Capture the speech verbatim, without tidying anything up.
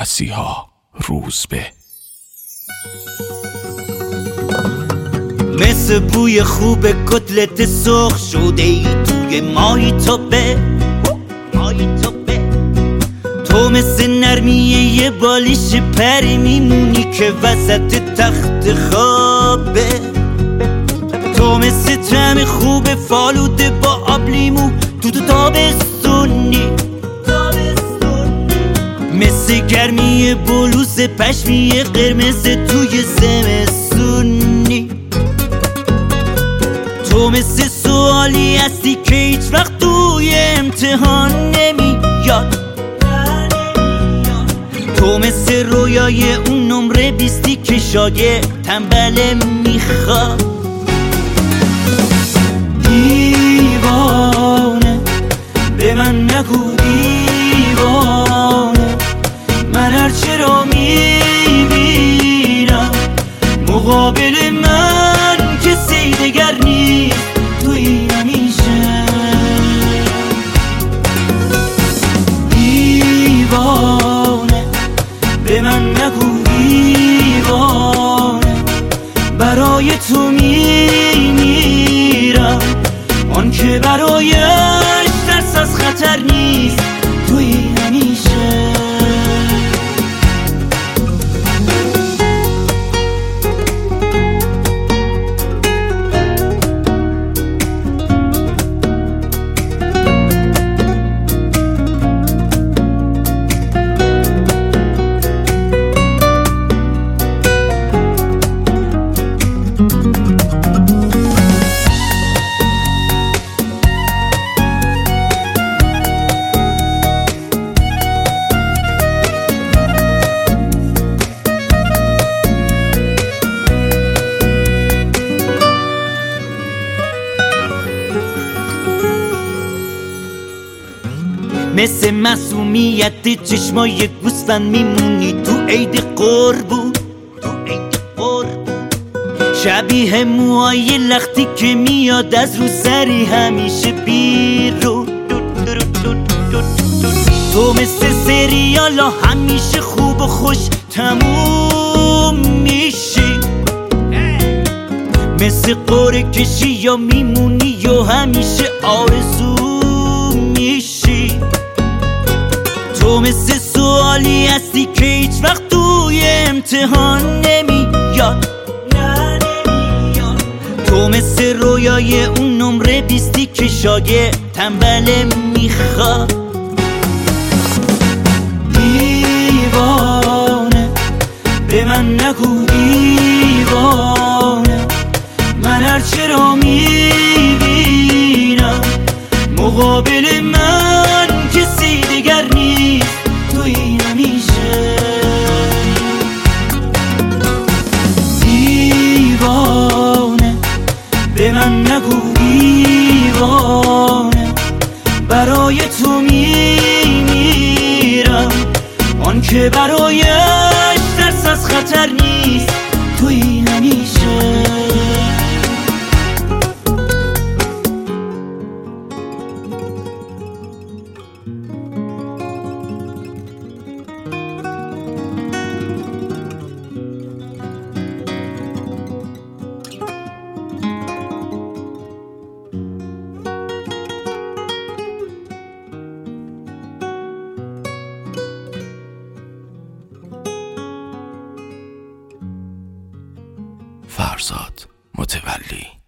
مسیحا روزبه. مثل بوی خوب کتلت سرخ شده ای توی مایتابه مایتابه تو مثل نرمیه یه بالیش پری میمونی که وسط تخت خوابه. تو مثل طعم خوب فالوده با آب لیمو تو تو تابستونی، مثل گرمی بلوز پشمی قرمز توی زمستونی. تو مثل سوالی هستی که هیچ وقت توی امتحان نمیاد. تو مثل رویای اون نمره بیستی که شاگرد تنبله میخواد. دیوانه به من نگو دیوانه، من هرچه را میبینم مقابل من کسی دگر نیست توی همیشه. دیوانه به من نگو دیوانه، برای تو میمیرم، آن که برایش ترس از خطر نیست توی همیشه. مثل معصومیت چشمای گوسفند میمونی تو عید قربون، تو عید قربون شبیه موهای لختی که میاد از رو سری همیشه بیرون. تو مثل سریالا همیشه خوب و خوش تموم میشی، مثل قرعه کشی یا میمونی یا همیشه آرزو میشی. تو مثل سوالی هستی که هیچ وقت توی امتحان نمیاد. تو مثل رویای اون نمره بیستی که شاگرد تنبله میخواد. دیوانه به من نگو دیوانه، من هرچه را میبینم مقابل من کسی دگر نیست توی همیشه. دیوانه به من نگو دیوانه، برای تو میمیرم، آن که برایش ترس از خطر نیست توی همیشه. فرزاد متولی.